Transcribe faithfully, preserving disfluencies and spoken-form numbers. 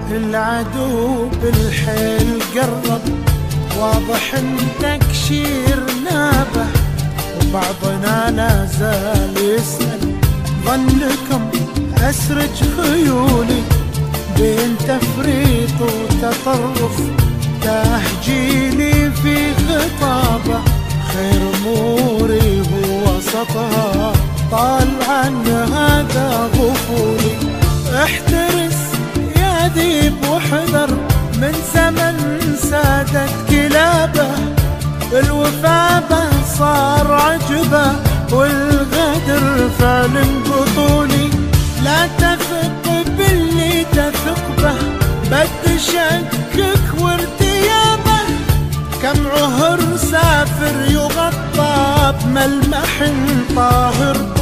العدو بالحيل قرب، واضح ان تكشير نابه، وبعضنا لا زال يسأل ظنكم أسرج خيولي بين تفريط وتطرف، تهجيلي في خطابه خير أموري هو وسطها، طال عن هذا غفولي. احترس يا ذيب واحذر من زمن سادت كلابه، الوفابه صار عجبه والغدر فعل بطولي. لا تثق باللي تثق به، بد شكك وارتيابه، كم عهر سافر يغطى بملمح طاهر